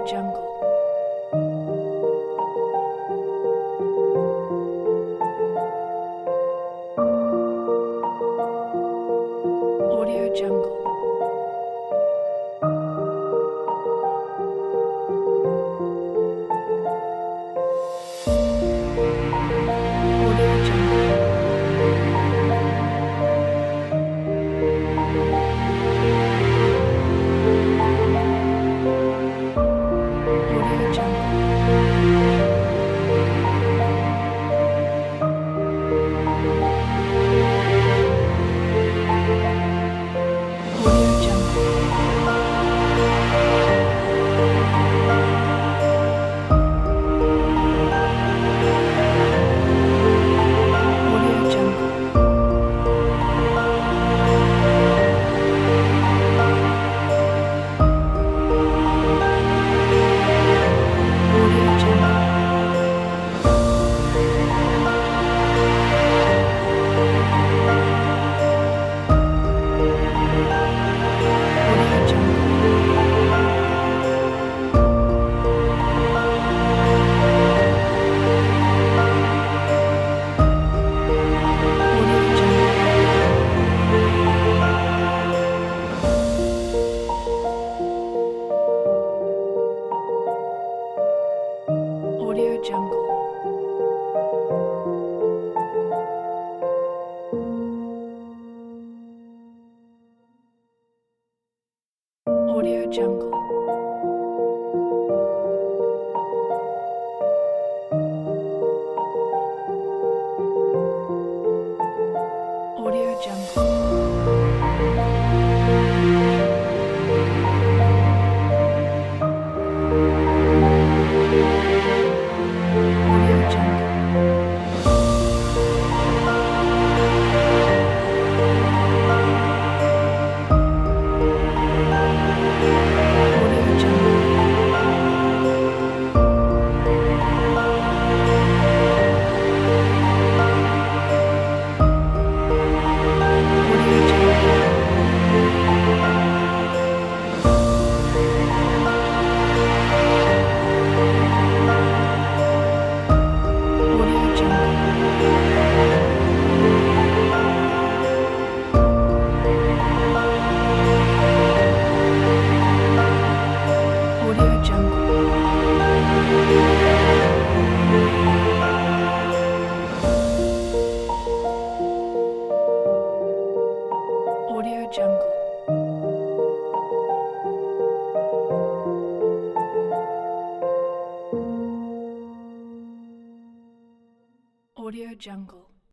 Jungle. Audio Jungle. Audio Jungle. Audio Jungle. Audio Jungle. Audio Jungle. Audio Jungle. Audio Jungle. Audio Jungle. Audio Jungle. Audio Jungle. Audio Jungle. Audio Jungle. Audio Jungle. Audio Jungle. Audio Jungle. Audio Jungle. Audio Jungle. Audio Jungle.